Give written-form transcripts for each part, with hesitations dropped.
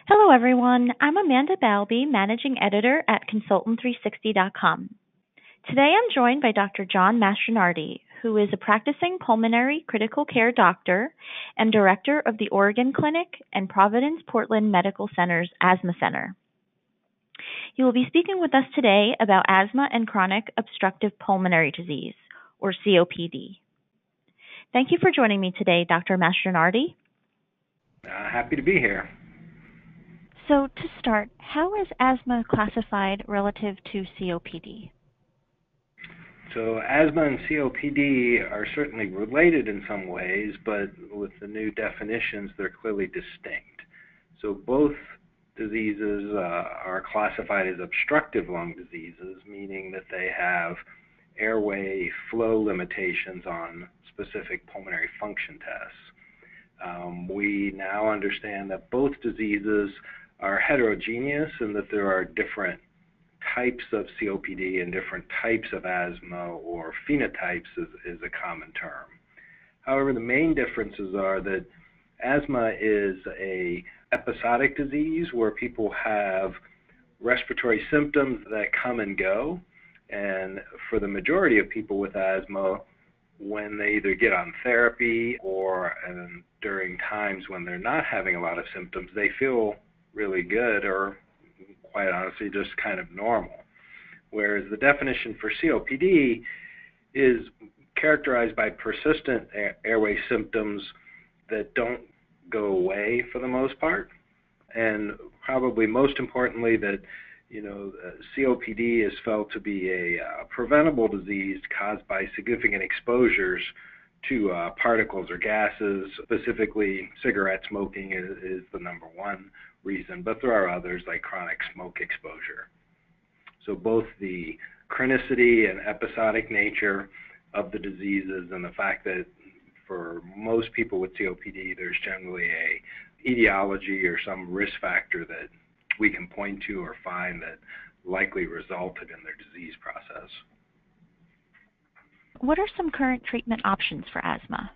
Hello, everyone. I'm Amanda Balby, Managing Editor at Consultant360.com. Today I'm joined by Dr. John Mastronardi, who is a practicing pulmonary critical care doctor and director of the Oregon Clinic and Providence Portland Medical Center's Asthma Center. He will be speaking with us today about asthma and chronic obstructive pulmonary disease, or COPD. Thank you for joining me today, Dr. Mastronardi. Happy to be here. So to start, how is asthma classified relative to COPD? So asthma and COPD are certainly related in some ways, but with the new definitions, they're clearly distinct. So both diseases are classified as obstructive lung diseases, meaning that they have airway flow limitations on specific pulmonary function tests. We now understand that both diseases are heterogeneous and that there are different types of COPD and different types of asthma, or phenotypes is a common term. However, the main differences are that asthma is a episodic disease where people have respiratory symptoms that come and go, and for the majority of people with asthma, when they either get on therapy or during times when they're not having a lot of symptoms, they feel really good, or quite honestly just kind of normal. Whereas the definition for COPD is characterized by persistent airway symptoms that don't go away for the most part, and probably most importantly that COPD is felt to be a preventable disease caused by significant exposures to particles or gases. Specifically, cigarette smoking is the number one reason, but there are others like chronic smoke exposure. So both the chronicity and episodic nature of the diseases, and the fact that for most people with COPD, there's generally a etiology or some risk factor that we can point to or find that likely resulted in their disease process. What are some current treatment options for asthma?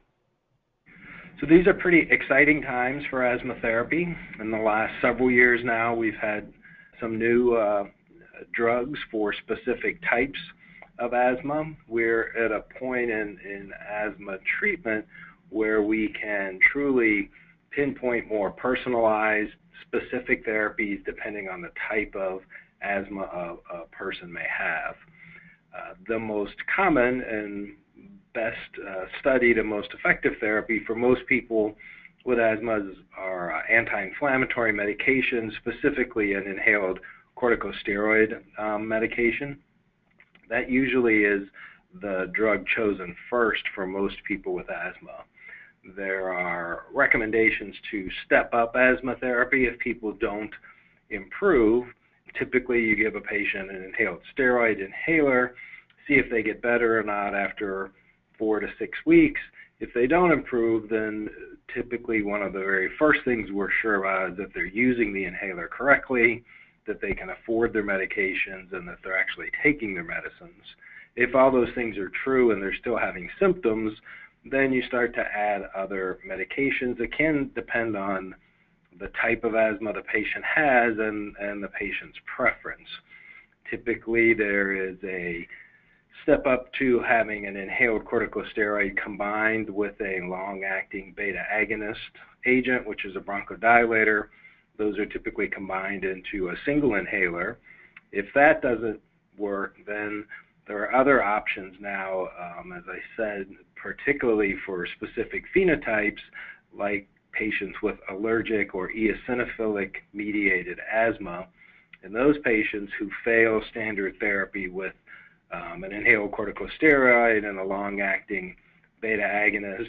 So these are pretty exciting times for asthma therapy. In the last several years now, we've had some new drugs for specific types of asthma. We're at a point in asthma treatment where we can truly pinpoint more personalized, specific therapies depending on the type of asthma a person may have. The most common and best studied and most effective therapy for most people with asthma are anti-inflammatory medications, specifically an inhaled corticosteroid medication. That usually is the drug chosen first for most people with asthma. There are recommendations to step up asthma therapy if people don't improve. Typically, you give a patient an inhaled steroid inhaler, see if they get better or not after 4 to 6 weeks. If they don't improve, then typically one of the very first things we're sure about is that they're using the inhaler correctly, that they can afford their medications, and that they're actually taking their medicines. If all those things are true and they're still having symptoms, then you start to add other medications. It can depend on the type of asthma the patient has and the patient's preference. Typically, there is a step up to having an inhaled corticosteroid combined with a long-acting beta agonist agent, which is a bronchodilator. Those are typically combined into a single inhaler. If that doesn't work, then there are other options now, as I said, particularly for specific phenotypes like patients with allergic or eosinophilic mediated asthma. And those patients who fail standard therapy with an inhaled corticosteroid and a long-acting beta agonist,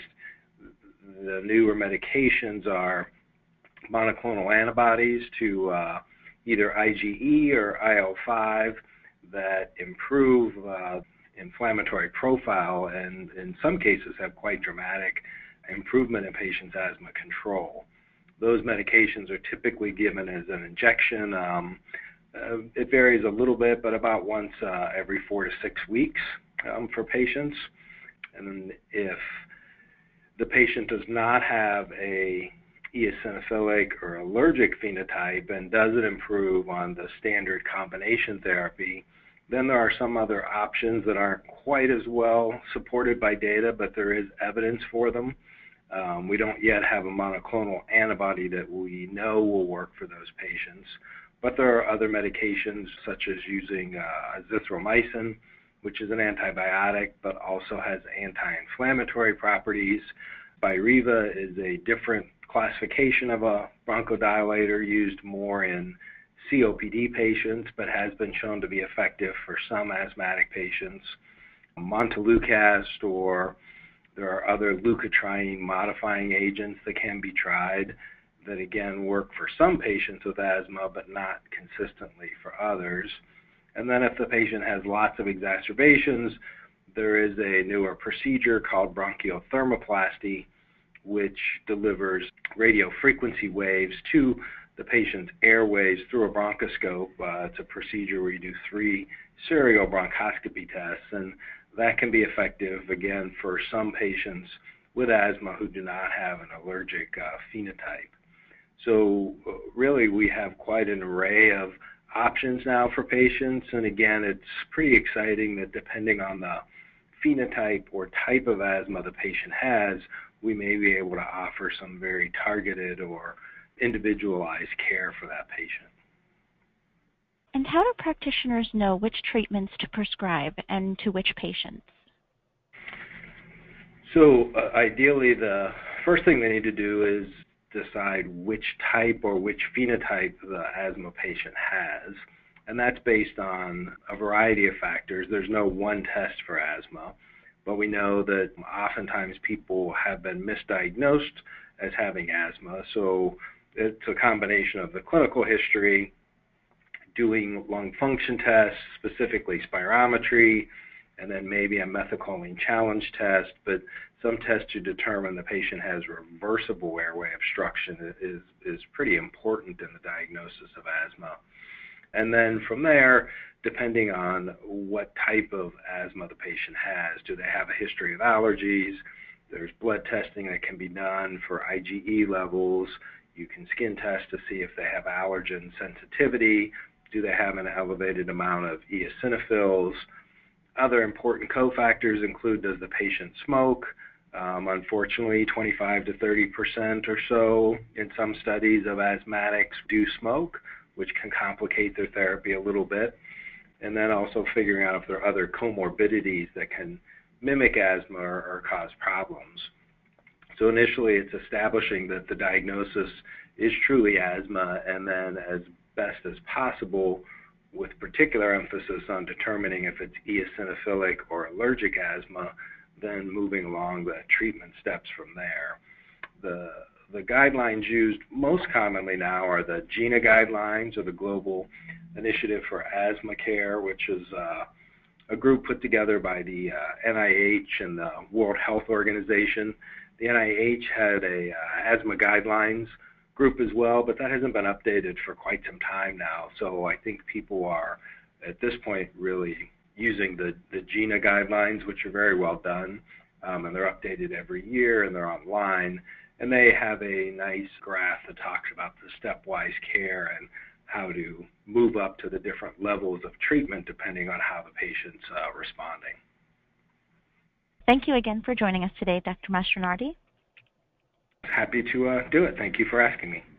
the newer medications are monoclonal antibodies to either IgE or IL-5 that improve inflammatory profile and in some cases have quite dramatic improvement in patients' asthma control. Those medications are typically given as an injection. It varies a little bit, but about once every 4 to 6 weeks for patients. And if the patient does not have a eosinophilic or allergic phenotype and doesn't improve on the standard combination therapy, then there are some other options that aren't quite as well supported by data, but there is evidence for them. We don't yet have a monoclonal antibody that we know will work for those patients, but there are other medications such as using azithromycin, which is an antibiotic but also has anti-inflammatory properties. Byriva is a different classification of a bronchodilator used more in COPD patients, but has been shown to be effective for some asthmatic patients. Montelukast, or there are other leukotriene modifying agents that can be tried that again work for some patients with asthma but not consistently for others. And then if the patient has lots of exacerbations, there is a newer procedure called bronchial thermoplasty, which delivers radio frequency waves to the patient's airways through a bronchoscope. It's a procedure where you do 3 serial bronchoscopy tests, and that can be effective, again, for some patients with asthma who do not have an allergic phenotype. So really we have quite an array of options now for patients, and again, it's pretty exciting that depending on the phenotype or type of asthma the patient has, we may be able to offer some very targeted or individualized care for that patient. And how do practitioners know which treatments to prescribe and to which patients? So ideally, the first thing they need to do is decide which type or which phenotype the asthma patient has, and that's based on a variety of factors. There's no one test for asthma, but we know that oftentimes people have been misdiagnosed as having asthma, so it's a combination of the clinical history, doing lung function tests, specifically spirometry, and then maybe a methacholine challenge test, but some tests to determine the patient has reversible airway obstruction is pretty important in the diagnosis of asthma. And then from there, depending on what type of asthma the patient has, do they have a history of allergies? There's blood testing that can be done for IgE levels. You can skin test to see if they have allergen sensitivity. Do they have an elevated amount of eosinophils? Other important cofactors include, does the patient smoke? Unfortunately, 25 to 30% or so in some studies of asthmatics do smoke, which can complicate their therapy a little bit. And then also figuring out if there are other comorbidities that can mimic asthma or cause problems. So initially, it's establishing that the diagnosis is truly asthma, and then as best as possible, with particular emphasis on determining if it's eosinophilic or allergic asthma, then moving along the treatment steps from there. The guidelines used most commonly now are the GINA guidelines, or the Global Initiative for Asthma Care, which is a group put together by the NIH and the World Health Organization. The NIH had a asthma guidelines group as well, but that hasn't been updated for quite some time now. So I think people are, at this point, really using the GINA guidelines, which are very well done, and they're updated every year, and they're online. And they have a nice graph that talks about the stepwise care and how to move up to the different levels of treatment depending on how the patient's responding. Thank you again for joining us today, Dr. Mastronardi. Happy to do it. Thank you for asking me.